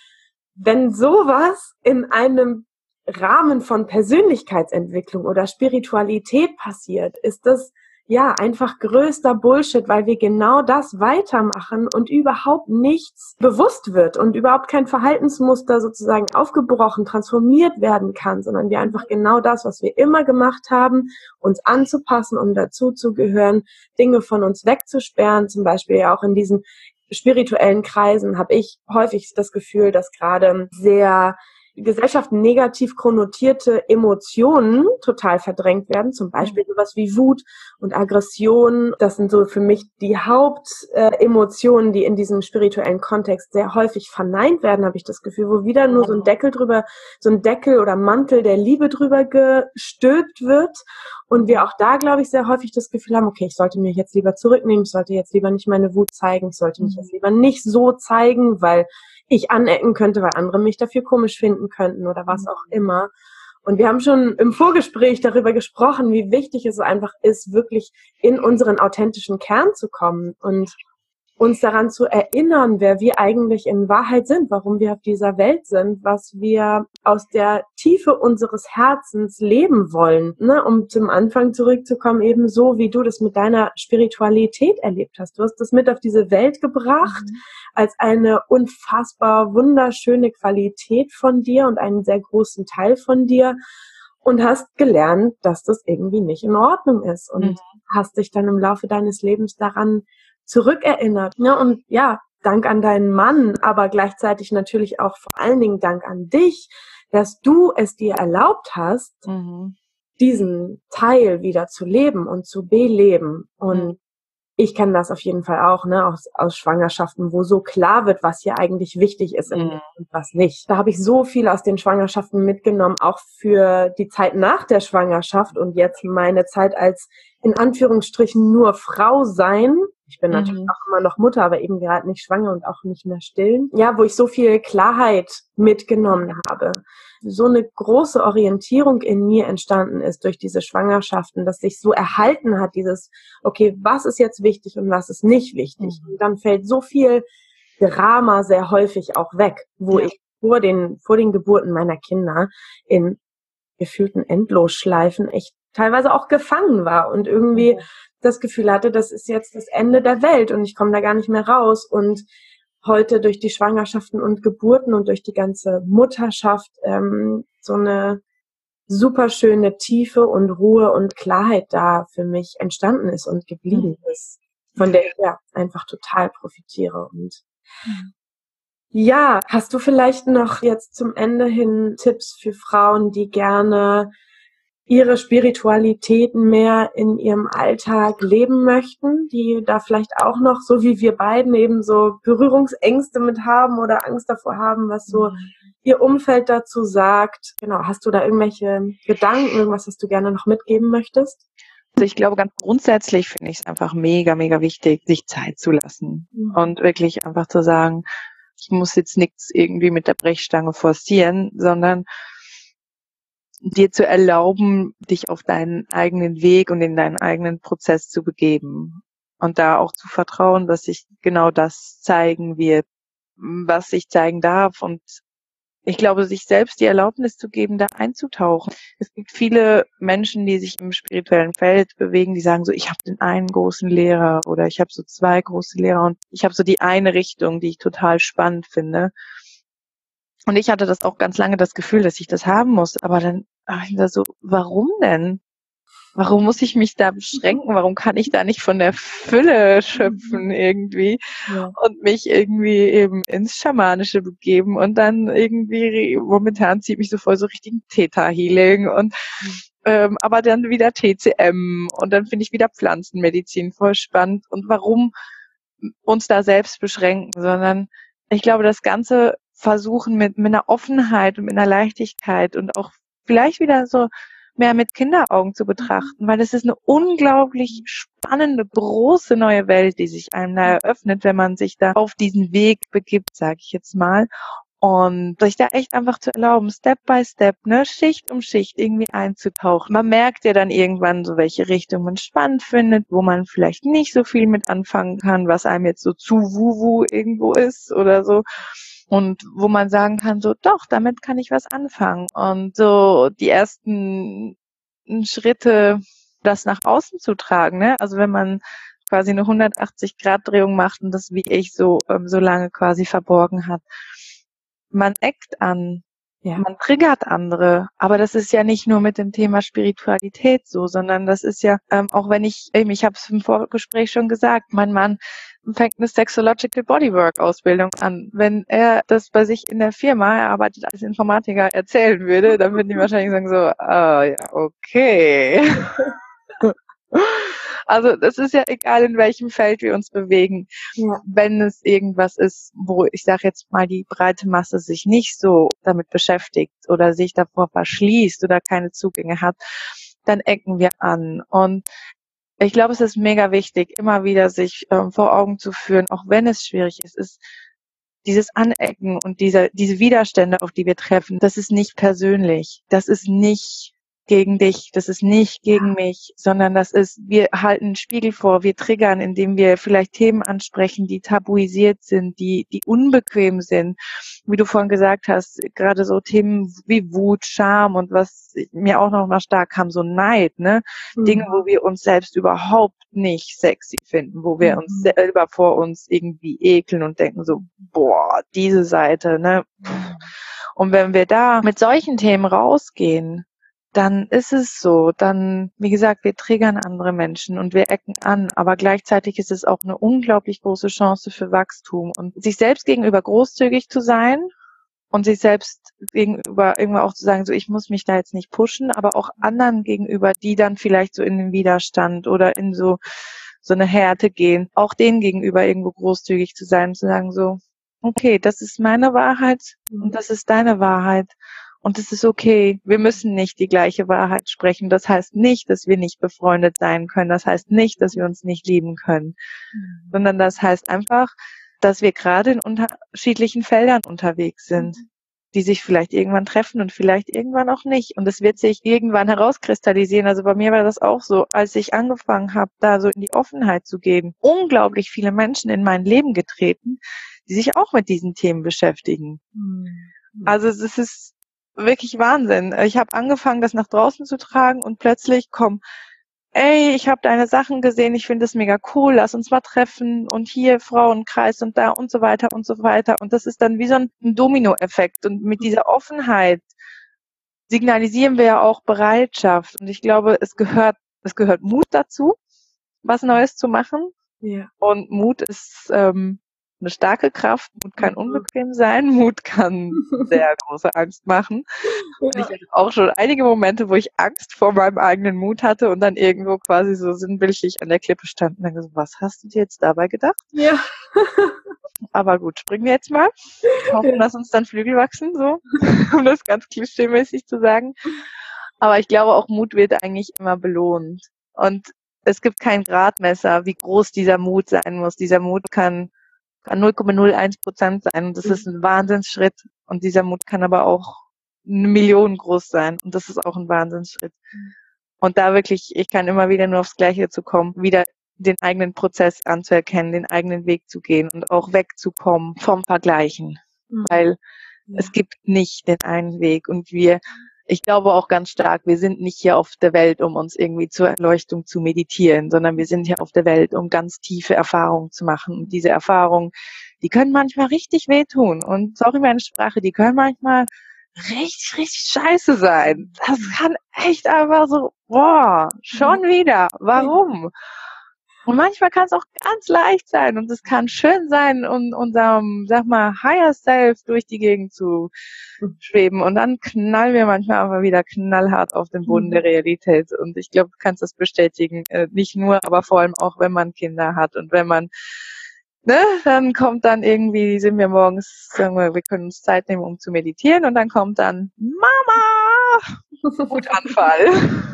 wenn sowas in einem Rahmen von Persönlichkeitsentwicklung oder Spiritualität passiert, ist das ja einfach größter Bullshit, weil wir genau das weitermachen und überhaupt nichts bewusst wird und überhaupt kein Verhaltensmuster sozusagen aufgebrochen, transformiert werden kann, sondern wir einfach genau das, was wir immer gemacht haben, uns anzupassen, um dazuzugehören, Dinge von uns wegzusperren, zum Beispiel ja auch in diesen spirituellen Kreisen habe ich häufig das Gefühl, dass gerade sehr Gesellschaft negativ konnotierte Emotionen total verdrängt werden, zum Beispiel sowas wie Wut und Aggression. Das sind so für mich die Hauptemotionen, äh, die in diesem spirituellen Kontext sehr häufig verneint werden, habe ich das Gefühl, wo wieder nur so ein Deckel drüber, so ein Deckel oder Mantel der Liebe drüber gestülpt wird. Und wir auch da, glaube ich, sehr häufig das Gefühl haben, okay, ich sollte mich jetzt lieber zurücknehmen, ich sollte jetzt lieber nicht meine Wut zeigen, ich sollte mich jetzt lieber nicht so zeigen, weil ich anecken könnte, weil andere mich dafür komisch finden könnten oder was auch immer. Und wir haben schon im Vorgespräch darüber gesprochen, wie wichtig es einfach ist, wirklich in unseren authentischen Kern zu kommen und uns daran zu erinnern, wer wir eigentlich in Wahrheit sind, warum wir auf dieser Welt sind, was wir aus der Tiefe unseres Herzens leben wollen, ne? Um zum Anfang zurückzukommen, eben so, wie du das mit deiner Spiritualität erlebt hast. Du hast das mit auf diese Welt gebracht, mhm. als eine unfassbar wunderschöne Qualität von dir und einen sehr großen Teil von dir und hast gelernt, dass das irgendwie nicht in Ordnung ist und mhm. hast dich dann im Laufe deines Lebens daran zurückerinnert. Ne? Und ja, Dank an deinen Mann, aber gleichzeitig natürlich auch vor allen Dingen Dank an dich, dass du es dir erlaubt hast, mhm. diesen Teil wieder zu leben und zu beleben. Und mhm. ich kenne das auf jeden Fall auch, ne, aus, aus Schwangerschaften, wo so klar wird, was hier eigentlich wichtig ist im Leben und was nicht. Da habe ich so viel aus den Schwangerschaften mitgenommen, auch für die Zeit nach der Schwangerschaft und jetzt meine Zeit als in Anführungsstrichen nur Frau sein. Ich bin mhm. natürlich auch immer noch Mutter, aber eben gerade nicht schwanger und auch nicht mehr stillen. Ja, wo ich so viel Klarheit mitgenommen habe. So eine große Orientierung in mir entstanden ist durch diese Schwangerschaften, dass sich so erhalten hat, dieses, okay, was ist jetzt wichtig und was ist nicht wichtig? Mhm. Und dann fällt so viel Drama sehr häufig auch weg, wo ja. ich vor den, vor den Geburten meiner Kinder in gefühlten Endlosschleifen echt teilweise auch gefangen war und irgendwie mhm. das Gefühl hatte, das ist jetzt das Ende der Welt und ich komme da gar nicht mehr raus. Und heute durch die Schwangerschaften und Geburten und durch die ganze Mutterschaft ähm, so eine super schöne Tiefe und Ruhe und Klarheit da für mich entstanden ist und geblieben mhm. ist, von der ich ja einfach total profitiere. Und mhm. ja, hast du vielleicht noch jetzt zum Ende hin Tipps für Frauen, die gerne ihre Spiritualitäten mehr in ihrem Alltag leben möchten, die da vielleicht auch noch, so wie wir beiden, eben so Berührungsängste mit haben oder Angst davor haben, was so mhm. ihr Umfeld dazu sagt? Genau, hast du da irgendwelche Gedanken, irgendwas, was du gerne noch mitgeben möchtest? Also ich glaube, ganz grundsätzlich finde ich es einfach mega, mega wichtig, sich Zeit zu lassen mhm. und wirklich einfach zu sagen, ich muss jetzt nichts irgendwie mit der Brechstange forcieren, sondern dir zu erlauben, dich auf deinen eigenen Weg und in deinen eigenen Prozess zu begeben. Und da auch zu vertrauen, dass sich genau das zeigen wird, was sich zeigen darf. Und ich glaube, sich selbst die Erlaubnis zu geben, da einzutauchen. Es gibt viele Menschen, die sich im spirituellen Feld bewegen, die sagen so, ich habe den einen großen Lehrer oder ich habe so zwei große Lehrer und ich habe so die eine Richtung, die ich total spannend finde. Und ich hatte das auch ganz lange das Gefühl, dass ich das haben muss. Aber dann war ich da so, warum denn? Warum muss ich mich da beschränken? Warum kann ich da nicht von der Fülle schöpfen irgendwie ja. und mich irgendwie eben ins Schamanische begeben und dann irgendwie, momentan zieht mich so voll so richtigen Theta-Healing und mhm. ähm, aber dann wieder T C M und dann finde ich wieder Pflanzenmedizin voll spannend. Und warum uns da selbst beschränken, sondern ich glaube, das Ganze versuchen mit, mit einer Offenheit und mit einer Leichtigkeit und auch vielleicht wieder so mehr mit Kinderaugen zu betrachten, weil es ist eine unglaublich spannende, große neue Welt, die sich einem da eröffnet, wenn man sich da auf diesen Weg begibt, sage ich jetzt mal. Und sich da echt einfach zu erlauben, Step by Step, ne, Schicht um Schicht irgendwie einzutauchen. Man merkt ja dann irgendwann so, welche Richtung man spannend findet, wo man vielleicht nicht so viel mit anfangen kann, was einem jetzt so zu wuhu irgendwo ist oder so. Und wo man sagen kann, so doch, damit kann ich was anfangen. Und so die ersten Schritte, das nach außen zu tragen, ne? Also wenn man quasi eine hundertachtzig Grad Drehung macht und das wie ich so ähm, so lange quasi verborgen hat. Man eckt an, ja. Man triggert andere, aber das ist ja nicht nur mit dem Thema Spiritualität so, sondern das ist ja, ähm, auch wenn ich, eben, ich habe es im Vorgespräch schon gesagt, mein Mann fängt eine Sexological Bodywork Ausbildung an. Wenn er das bei sich in der Firma, er arbeitet als Informatiker, erzählen würde, dann würden die wahrscheinlich sagen so, ah ja, okay. Also das ist ja egal, in welchem Feld wir uns bewegen. Ja. Wenn es irgendwas ist, wo ich sage jetzt mal, die breite Masse sich nicht so damit beschäftigt oder sich davor verschließt oder keine Zugänge hat, dann ecken wir an. Und ich glaube, es ist mega wichtig, immer wieder sich ähm, vor Augen zu führen, auch wenn es schwierig ist, ist dieses Anecken und diese, diese Widerstände, auf die wir treffen, das ist nicht persönlich. Das ist nicht gegen dich, das ist nicht gegen ja. mich, sondern das ist, wir halten einen Spiegel vor, wir triggern, indem wir vielleicht Themen ansprechen, die tabuisiert sind, die, die unbequem sind. Wie du vorhin gesagt hast, gerade so Themen wie Wut, Scham und was mir auch noch mal stark kam, so Neid, ne? Mhm. Dinge, wo wir uns selbst überhaupt nicht sexy finden, wo wir mhm. uns selber vor uns irgendwie ekeln und denken so, boah, diese Seite, ne? Und wenn wir da mit solchen Themen rausgehen, dann ist es so, dann, wie gesagt, wir triggern andere Menschen und wir ecken an, aber gleichzeitig ist es auch eine unglaublich große Chance für Wachstum und sich selbst gegenüber großzügig zu sein und sich selbst gegenüber irgendwann auch zu sagen, so ich muss mich da jetzt nicht pushen, aber auch anderen gegenüber, die dann vielleicht so in den Widerstand oder in so so eine Härte gehen, auch denen gegenüber irgendwo großzügig zu sein und zu sagen so, okay, das ist meine Wahrheit und das ist deine Wahrheit. Und es ist okay, wir müssen nicht die gleiche Wahrheit sprechen. Das heißt nicht, dass wir nicht befreundet sein können. Das heißt nicht, dass wir uns nicht lieben können. Mhm. Sondern das heißt einfach, dass wir gerade in unterschiedlichen Feldern unterwegs sind, die sich vielleicht irgendwann treffen und vielleicht irgendwann auch nicht. Und es wird sich irgendwann herauskristallisieren. Also bei mir war das auch so, als ich angefangen habe, da so in die Offenheit zu gehen, unglaublich viele Menschen in mein Leben getreten, die sich auch mit diesen Themen beschäftigen. Mhm. Also es ist wirklich Wahnsinn. Ich habe angefangen, das nach draußen zu tragen und plötzlich kommen, ey, ich habe deine Sachen gesehen, ich finde das mega cool, lass uns mal treffen und hier Frauenkreis und da und so weiter und so weiter. Und das ist dann wie so ein Dominoeffekt. Und mit dieser Offenheit signalisieren wir ja auch Bereitschaft. Und ich glaube, es gehört, es gehört Mut dazu, was Neues zu machen. Ja. Und Mut ist ähm, eine starke Kraft. Mut kann unbequem sein. Mut kann sehr große Angst machen. Ja. Und ich hatte auch schon einige Momente, wo ich Angst vor meinem eigenen Mut hatte und dann irgendwo quasi so sinnbildlich an der Klippe stand und dann gesagt, was hast du dir jetzt dabei gedacht? Ja. Aber gut, springen wir jetzt mal. Hoffen, dass uns dann Flügel wachsen, so, um das ganz klischeemäßig zu sagen. Aber ich glaube, auch Mut wird eigentlich immer belohnt. Und es gibt kein Gradmesser, wie groß dieser Mut sein muss. Dieser Mut kann kann null Komma null eins Prozent sein und das ist ein Wahnsinnsschritt und dieser Mut kann aber auch eine Million groß sein und das ist auch ein Wahnsinnsschritt. Und da wirklich, ich kann immer wieder nur aufs Gleiche zu kommen, wieder den eigenen Prozess anzuerkennen, den eigenen Weg zu gehen und auch wegzukommen vom Vergleichen, mhm. weil ja. es gibt nicht den einen Weg und wir, ich glaube auch ganz stark, wir sind nicht hier auf der Welt, um uns irgendwie zur Erleuchtung zu meditieren, sondern wir sind hier auf der Welt, um ganz tiefe Erfahrungen zu machen und diese Erfahrungen, die können manchmal richtig wehtun und sorry meine Sprache, die können manchmal richtig, richtig scheiße sein. Das kann echt einfach so, boah, schon wieder, warum? Und manchmal kann es auch ganz leicht sein und es kann schön sein, um unserem, sag mal, Higher Self durch die Gegend zu schweben und dann knallen wir manchmal aber wieder knallhart auf den Boden der Realität und ich glaube, du kannst das bestätigen, äh, nicht nur, aber vor allem auch, wenn man Kinder hat und wenn man Ne, dann kommt dann irgendwie, sind wir morgens, sagen wir, wir können uns Zeit nehmen, um zu meditieren und dann kommt dann Mama, Wutanfall.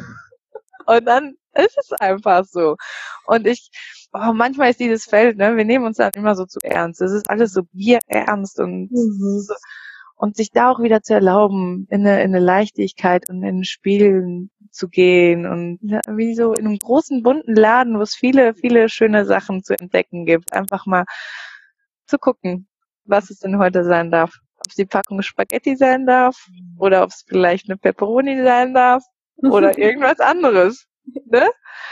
Und dann ist es einfach so. Und ich, oh, manchmal ist dieses Feld, ne, wir nehmen uns dann immer so zu ernst. Es ist alles so bierernst und mhm. so, und sich da auch wieder zu erlauben, in eine, in eine Leichtigkeit und in ein Spielen zu gehen und ja, wie so in einem großen, bunten Laden, wo es viele, viele schöne Sachen zu entdecken gibt. Einfach mal zu gucken, was es denn heute sein darf. Ob es die Packung Spaghetti sein darf oder ob es vielleicht eine Pepperoni sein darf oder irgendwas anderes. Ne?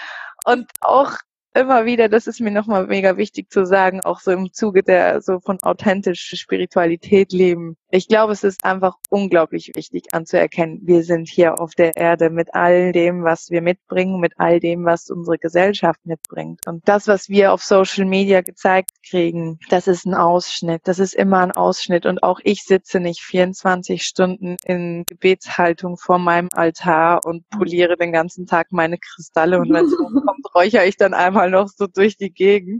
Und auch immer wieder, das ist mir nochmal mega wichtig zu sagen, auch so im Zuge der so von authentischer Spiritualität leben. Ich glaube, es ist einfach unglaublich wichtig anzuerkennen, wir sind hier auf der Erde mit all dem, was wir mitbringen, mit all dem, was unsere Gesellschaft mitbringt. Und das, was wir auf Social Media gezeigt kriegen, das ist ein Ausschnitt, das ist immer ein Ausschnitt. Und auch ich sitze nicht vierundzwanzig Stunden in Gebetshaltung vor meinem Altar und poliere den ganzen Tag meine Kristalle und wenn es hochkommt, räuchere ich dann einmal noch so durch die Gegend,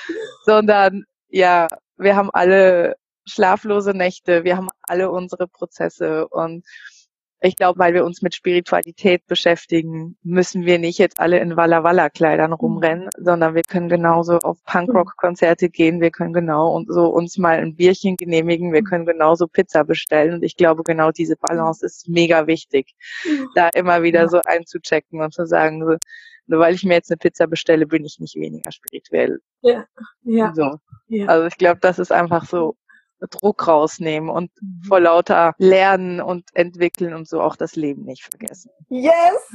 sondern ja, wir haben alle schlaflose Nächte, wir haben alle unsere Prozesse und ich glaube, weil wir uns mit Spiritualität beschäftigen, müssen wir nicht jetzt alle in Walla Walla Kleidern rumrennen, sondern wir können genauso auf Punkrock-Konzerte gehen, wir können genau und so uns mal ein Bierchen genehmigen, wir können genauso Pizza bestellen und ich glaube, genau diese Balance ist mega wichtig, da immer wieder so einzuchecken und zu sagen, so, nur weil ich mir jetzt eine Pizza bestelle, bin ich nicht weniger spirituell. Ja, ja. So. Ja. Also ich glaube, das ist einfach so Druck rausnehmen und vor lauter Lernen und Entwickeln und so auch das Leben nicht vergessen. Yes!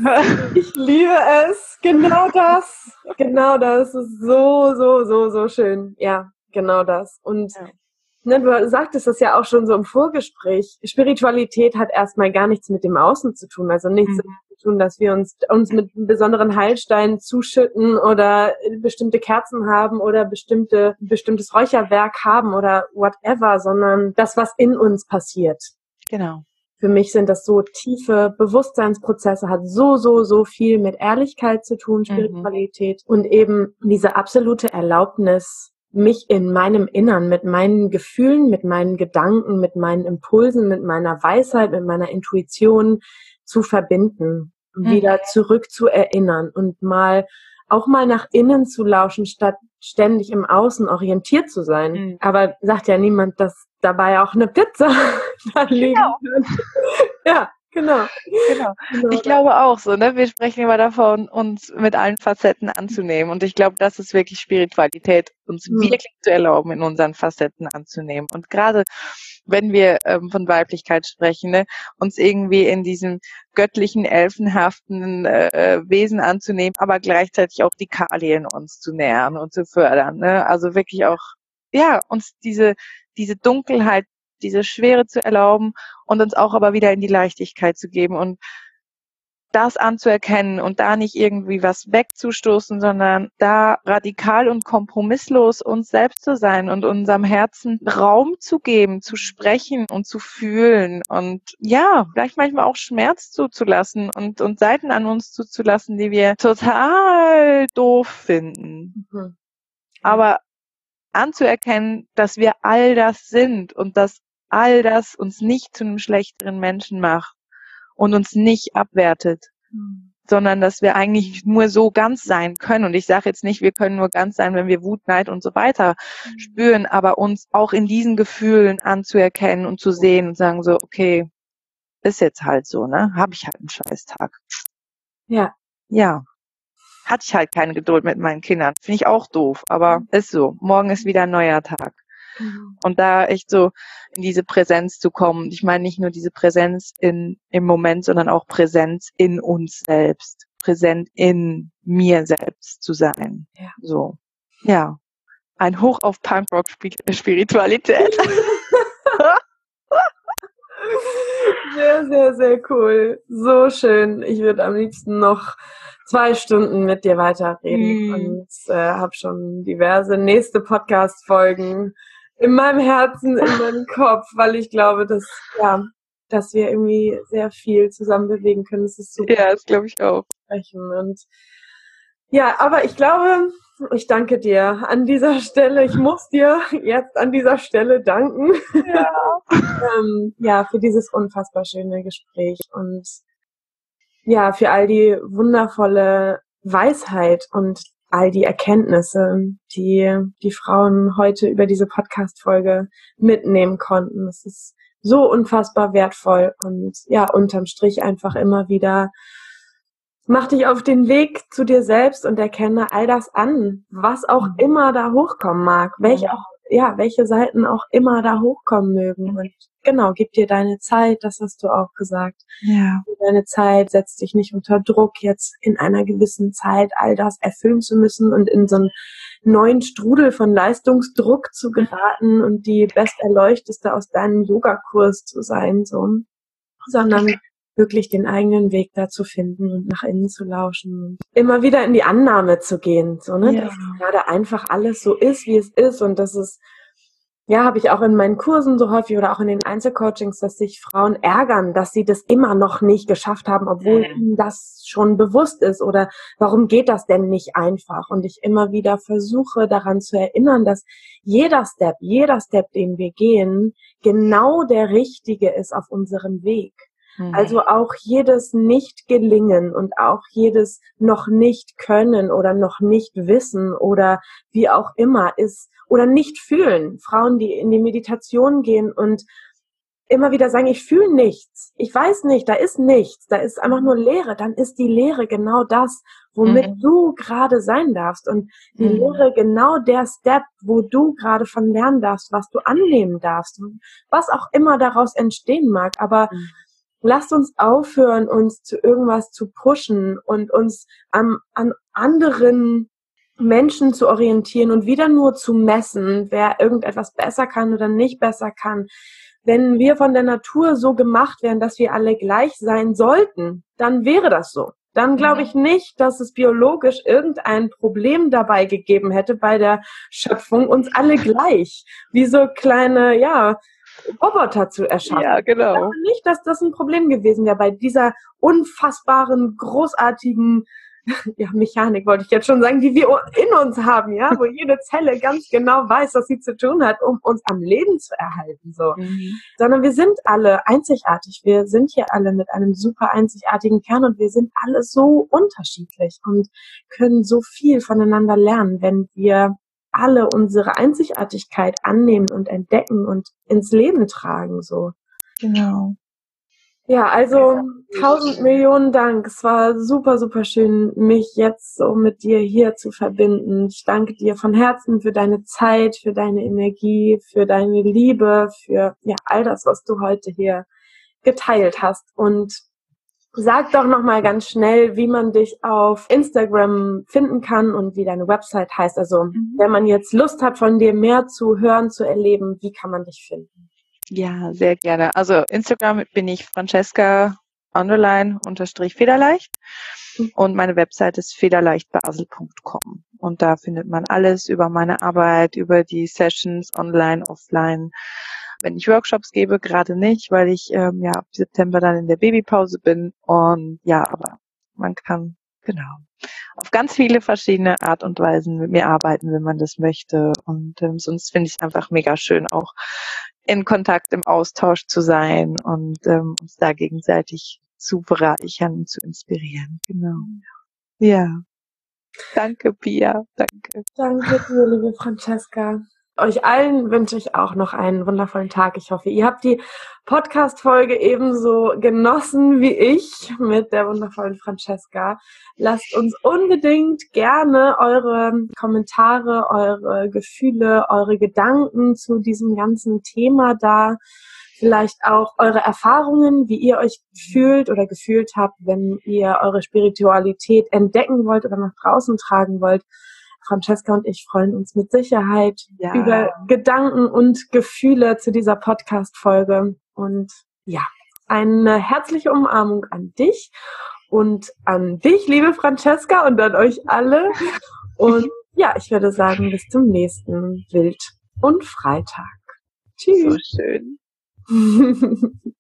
Ich liebe es! Genau das! Genau das ist so, so, so, so schön. Ja, genau das. Und ja. Ne, du sagtest das ja auch schon so im Vorgespräch. Spiritualität hat erstmal gar nichts mit dem Außen zu tun. Also nichts mhm. damit zu tun, dass wir uns, uns mit besonderen Heilsteinen zuschütten oder bestimmte Kerzen haben oder bestimmte, bestimmtes Räucherwerk haben oder whatever, sondern das, was in uns passiert. Genau. Für mich sind das so tiefe Bewusstseinsprozesse, hat so, so, so viel mit Ehrlichkeit zu tun, Spiritualität mhm. und eben diese absolute Erlaubnis, mich in meinem Innern, mit meinen Gefühlen, mit meinen Gedanken, mit meinen Impulsen, mit meiner Weisheit, mit meiner Intuition zu verbinden, mhm. wieder zurück zu erinnern und mal auch mal nach innen zu lauschen, statt ständig im Außen orientiert zu sein. Mhm. Aber sagt ja niemand, dass dabei auch eine Pizza da liegen kann. Ja. Genau. genau. Genau. Ich glaube auch so, ne? Wir sprechen immer davon, uns mit allen Facetten anzunehmen. Und ich glaube, das ist wirklich Spiritualität, uns mhm. wirklich zu erlauben, in unseren Facetten anzunehmen. Und gerade wenn wir ähm, von Weiblichkeit sprechen, ne, uns irgendwie in diesem göttlichen, elfenhaften äh, Wesen anzunehmen, aber gleichzeitig auch die Kali in uns zu nähern und zu fördern. Ne? Also wirklich auch, ja, uns diese diese Dunkelheit, diese Schwere zu erlauben und uns auch aber wieder in die Leichtigkeit zu geben und das anzuerkennen und da nicht irgendwie was wegzustoßen, sondern da radikal und kompromisslos uns selbst zu sein und unserem Herzen Raum zu geben, zu sprechen und zu fühlen und ja, vielleicht manchmal auch Schmerz zuzulassen und, und Seiten an uns zuzulassen, die wir total doof finden. Mhm. Aber anzuerkennen, dass wir all das sind und dass all das uns nicht zu einem schlechteren Menschen macht und uns nicht abwertet, mhm. sondern dass wir eigentlich nur so ganz sein können. Und ich sage jetzt nicht, wir können nur ganz sein, wenn wir Wut, Neid und so weiter mhm. spüren, aber uns auch in diesen Gefühlen anzuerkennen und zu sehen und sagen so, okay, ist jetzt halt so, ne? Habe ich halt einen Scheißtag. Ja. Ja. Hatte ich halt keine Geduld mit meinen Kindern. Finde ich auch doof, aber mhm. ist so. Morgen ist wieder ein neuer Tag. Mhm. Und da echt so in diese Präsenz zu kommen. Ich meine nicht nur diese Präsenz in, im Moment, sondern auch Präsenz in uns selbst. Präsent in mir selbst zu sein. Ja. So. Ja. Ein Hoch auf Punkrock-Spiritualität. Sehr, sehr, sehr cool. So schön. Ich würde am liebsten noch zwei Stunden mit dir weiterreden mm. und äh, habe schon diverse nächste Podcast-Folgen in meinem Herzen, in meinem Kopf, weil ich glaube, dass ja, dass wir irgendwie sehr viel zusammen bewegen können. Das ist super. Ja, das glaube ich auch. Und ja, aber ich glaube, ich danke dir an dieser Stelle. Ich muss dir jetzt an dieser Stelle danken. Ja, ähm, ja, für dieses unfassbar schöne Gespräch und ja, für all die wundervolle Weisheit und all die Erkenntnisse, die die Frauen heute über diese Podcast-Folge mitnehmen konnten. Es ist so unfassbar wertvoll und ja, unterm Strich einfach immer wieder mach dich auf den Weg zu dir selbst und erkenne all das an, was auch mhm. immer da hochkommen mag, welche auch, ja, welche Seiten auch immer da hochkommen mögen. Und genau, gib dir deine Zeit, das hast du auch gesagt. Ja. Deine Zeit, setz dich nicht unter Druck, jetzt in einer gewissen Zeit all das erfüllen zu müssen und in so einen neuen Strudel von Leistungsdruck zu geraten und die besterleuchteste aus deinem Yogakurs zu sein, so, sondern wirklich den eigenen Weg da zu finden und nach innen zu lauschen und immer wieder in die Annahme zu gehen, so, ne, ja. dass gerade einfach alles so ist, wie es ist und das ist, ja, habe ich auch in meinen Kursen so häufig oder auch in den Einzelcoachings, dass sich Frauen ärgern, dass sie das immer noch nicht geschafft haben, obwohl mhm. ihnen das schon bewusst ist oder warum geht das denn nicht einfach? Und ich immer wieder versuche daran zu erinnern, dass jeder Step, jeder Step, den wir gehen, genau der richtige ist auf unserem Weg. Also auch jedes Nicht-Gelingen und auch jedes noch nicht können oder noch nicht wissen oder wie auch immer ist oder nicht fühlen. Frauen, die in die Meditation gehen und immer wieder sagen, ich fühle nichts, ich weiß nicht, da ist nichts, da ist einfach nur Leere, dann ist die Leere genau das, womit mhm. du gerade sein darfst und die mhm. Leere genau der Step, wo du gerade von lernen darfst, was du annehmen darfst, was auch immer daraus entstehen mag, aber mhm. lasst uns aufhören, uns zu irgendwas zu pushen und uns an, an anderen Menschen zu orientieren und wieder nur zu messen, wer irgendetwas besser kann oder nicht besser kann. Wenn wir von der Natur so gemacht wären, dass wir alle gleich sein sollten, dann wäre das so. Dann glaube ich nicht, dass es biologisch irgendein Problem dabei gegeben hätte bei der Schöpfung, uns alle gleich, wie so kleine, ja, Roboter zu erschaffen. Ja, genau. Ich glaube nicht, dass das ein Problem gewesen wäre bei dieser unfassbaren, großartigen ja, Mechanik, wollte ich jetzt schon sagen, die wir in uns haben, ja, wo jede Zelle ganz genau weiß, was sie zu tun hat, um uns am Leben zu erhalten, so. Mhm. Sondern wir sind alle einzigartig. Wir sind hier alle mit einem super einzigartigen Kern und wir sind alle so unterschiedlich und können so viel voneinander lernen, wenn wir alle unsere Einzigartigkeit annehmen und entdecken und ins Leben tragen, so. Genau. Ja, also tausend Millionen Dank. Es war super, super schön, mich jetzt so mit dir hier zu verbinden. Ich danke dir von Herzen für deine Zeit, für deine Energie, für deine Liebe, für ja all das, was du heute hier geteilt hast. Und sag doch nochmal ganz schnell, wie man dich auf Instagram finden kann und wie deine Website heißt. Also, mhm. wenn man jetzt Lust hat, von dir mehr zu hören, zu erleben, wie kann man dich finden? Ja, sehr gerne. Also Instagram bin ich Francesca underline unterstrich Federleicht und meine Website ist federleichtbasel punkt com und da findet man alles über meine Arbeit, über die Sessions online, offline. Wenn ich Workshops gebe, gerade nicht, weil ich ähm, ja ab September dann in der Babypause bin und ja, aber man kann genau auf ganz viele verschiedene Art und Weisen mit mir arbeiten, wenn man das möchte und ähm, sonst finde ich es einfach mega schön auch in Kontakt, im Austausch zu sein und ähm, uns da gegenseitig zu bereichern und zu inspirieren. Genau. Ja. Danke, Pia. Danke. Danke dir, liebe Francesca. Euch allen wünsche ich auch noch einen wundervollen Tag. Ich hoffe, ihr habt die Podcast-Folge ebenso genossen wie ich mit der wundervollen Francesca. Lasst uns unbedingt gerne eure Kommentare, eure Gefühle, eure Gedanken zu diesem ganzen Thema da. Vielleicht auch eure Erfahrungen, wie ihr euch fühlt oder gefühlt habt, wenn ihr eure Spiritualität entdecken wollt oder nach draußen tragen wollt. Francesca und ich freuen uns mit Sicherheit ja. über Gedanken und Gefühle zu dieser Podcast-Folge. Und ja, eine herzliche Umarmung an dich und an dich, liebe Francesca, und an euch alle. Und ja, ich würde sagen, bis zum nächsten Wild- und Freitag. Tschüss. So schön.